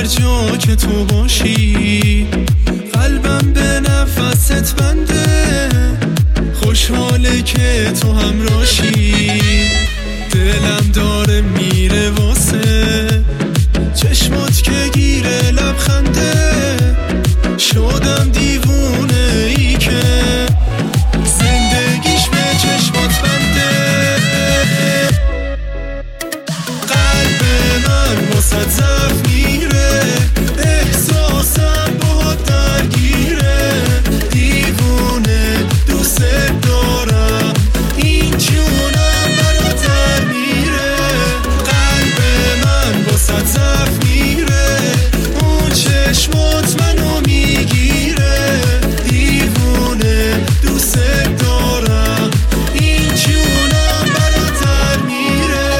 جا که تو باشی، قلبم به نفست بنده، خوشحاله که تو همراشی. دلم داره میره واسه چشمات که گیره لبخنده، شدم دیوونه ای که زندگیش به چشمات بنده. قلب من واسه ضعف میره، احساسم باهات درگیره، دیوونه دوست دارم، این جونم برات میره. قلب من واسه ضعف میره، اون چشمات منو میگیره، دیوونه دوست دارم، این جونم برات میره.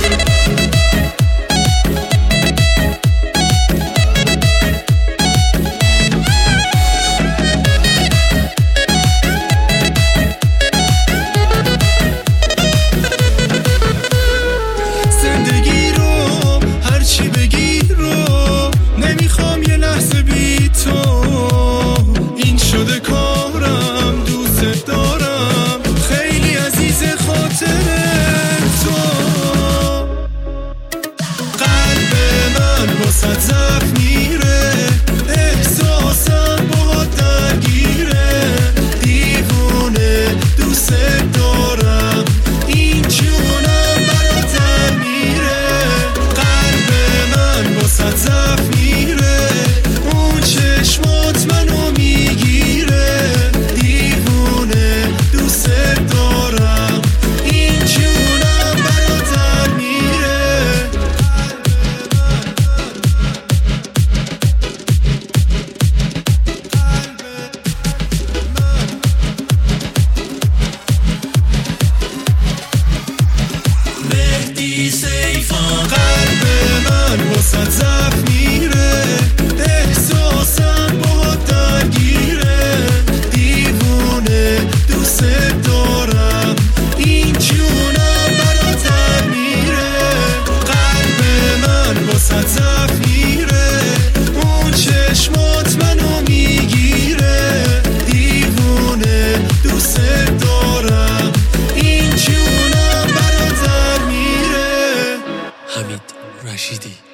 زندگی رو هرچی بگی رو نمیخوام یه لحظه بی تو، این شده کارم، دوست دارم، خیلی عزیز خاطر تو. قلب من واسه ضعف میره، احساسم باهات درگیره، دیوونه دوست دارم، این جونم برات میره. قلب من واسه ضعف میره، اون چشمات منو میگیره، دیوونه دوست دارم، این جونم برات میره. مهدی سیفان. قلب من واسه ضعف میره، احساسم باهات درگیره، دیوونه دوست دارم، این جونم برات میره. قلب من واسه ضعف میره، اون چشمات منو میگیره، دیوونه دوست دارم، این جونم برات میره. حمید رشیدی.